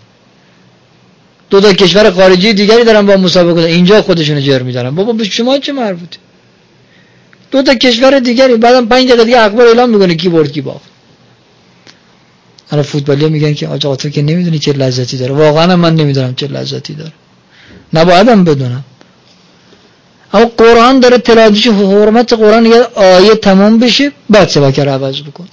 دو تا کشور خارجی دیگری دارن با مسابقه، اینجا خودشونو جر میدارن. بابا به شما چه مربوطه؟ دو تا کشور دیگری، بعدم پنج دقیقه دیگه اخبار اعلام میکنه کی برد کی باخت. حالا فوتبالی‌ها میگن که آقا تو که نمیدونی چه لذتی داره. واقعا من نمیدونم چه لذتی داره، نبایدم بدونم. اما قرآن داره تلاوتش، حرمت قرآن یه آیه تمام بشه بعد شبکه رو عوض بکن.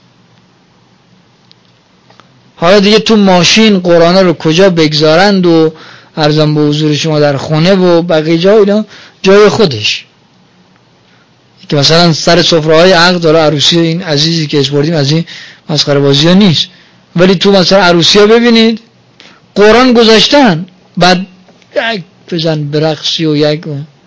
حالا دیگه تو ماشین قرآن رو کجا بگذارند و عرضم به حضور شما در خونه و بقیه جا، اینا جای خودش. که مثلا سر سفره‌های عقد داره عروسی این عزیزی که اسپوردیم از این مسخره بازی ها نیست، ولی تو مثلا عروسی ها ببینید قرآن گذاشتن، بعد یک بزن برقصی و یک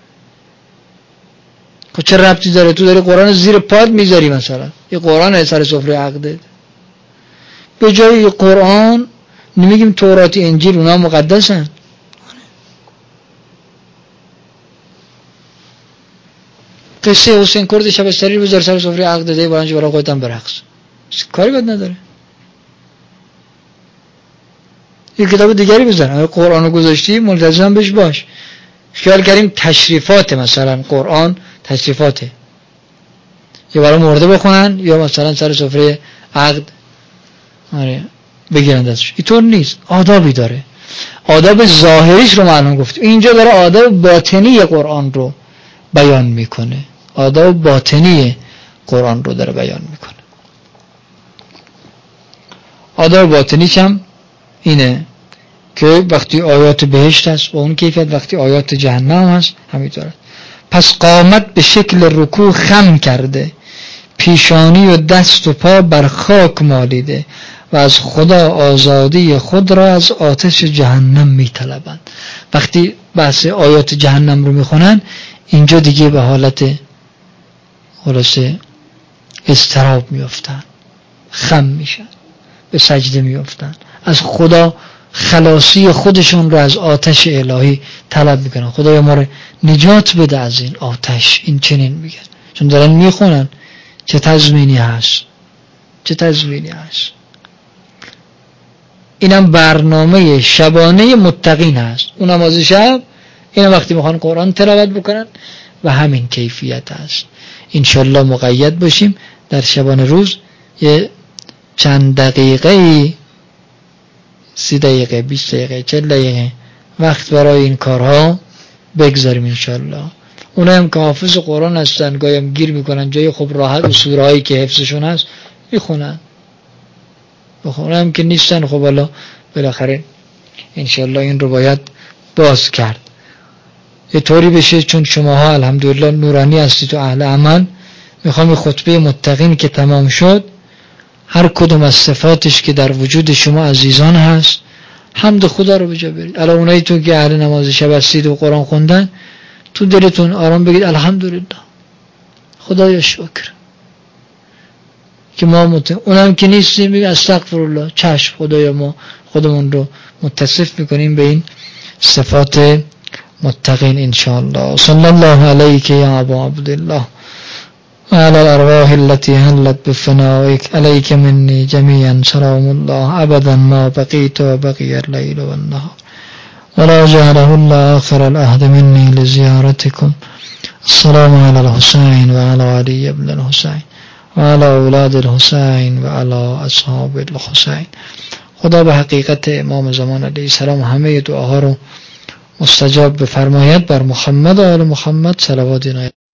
خب چه ربطی داره؟ تو داری قرآن زیر پاد میذاری، مثلا یه قرآن سر سفره عقده، به جای قرآن نمیگیم تورات انجیل اونا مقدسن. قصه حسین کرد شبستری بذار سر سفره عقد ده برانج برای خودتن برقص، کاری بد نداره. یه کتاب دیگری بذار، اگه قرآنو گذاشتی ملتزم بش باش. خیال کردیم تشریفات، مثلا قرآن تشریفاته، یا برای مرده بخونن یا مثلا سر سفره عقد آره بگیرن دستش. اینطور نیست، آدابی داره. آداب ظاهریش رو معلوم گفتیم، اینجا داره آداب باطنی قرآن رو بیان میکنه. آداب باطنی قرآن رو داره بیان میکنه. آداب باطنیش هم اینه که وقتی آیات بهشت هست با اون کیفیت، وقتی آیات جهنم هست همینطوره. پس قامت به شکل رکوع خم کرده، پیشانی و دست و پا بر خاک مالیده و از خدا آزادی خود را از آتش جهنم میطلبند. وقتی بحث آیات جهنم رو میخونن اینجا دیگه به حالت خلاصه اضطراب میافتن، خم میشن، به سجده میافتن، از خدا خلاصی خودشون رو از آتش الهی طلب میکنن. خدایا ما رو نجات بده از این آتش. این چنین میگن چون دارن میخونن چه تضمینی هست، چه تضمینی هست. اینم برنامه شبانه متقین هست. اون نماز شب، اینا وقتی میخوان قرآن تلاوت بکنن و همین کیفیت هست. انشالله مقید باشیم در شبانه روز یه چند دقیقه، سی دقیقه، بیست دقیقه، چل دقیقه وقت برای این کارها بگذاریم انشالله. اونا هم که حافظ قرآن هستن گاهی هم گیر میکنن جای خوب راحت و سوره هایی که حفظشون هست میخونن، اونا هم که نیستن خب حالا بالاخره انشالله این رو باید باز کرد یه طوری بشه. چون شماها الحمدلله نورانی هستید و اهل عمل، میخوام خطبه متقین که تمام شد هر کدوم از صفاتش که در وجود شما عزیزان هست حمد خدا رو بجا برید. الان اونایی تو که اهل نماز شب هستید و قرآن خوندن تو دلتون آرام بگید الحمدلله، خدایا شکر که ما مت... اونم که نیستیم بگید استغفرالله، چشم خدایا ما خودمون رو متصف میکنیم به این صفات متقین انشاءالله. صلی الله علیک یا ابا عبدالله و علی الارواح التي حلت بفنائك عليك مني جميعا سلام الله ابدا ما بقيت وبقي الليل والنهار ولا جعله الله آخر العهد مني لزيارتكم. السلام على الحسين وعلى علي بن الحسين و علی اولاد الحسین و علی اصحاب الحسین. خدا به حقیقت امام زمان علیه السلام همه دعاها رو مستجاب بفرماید. بر محمد و آل محمد صلوات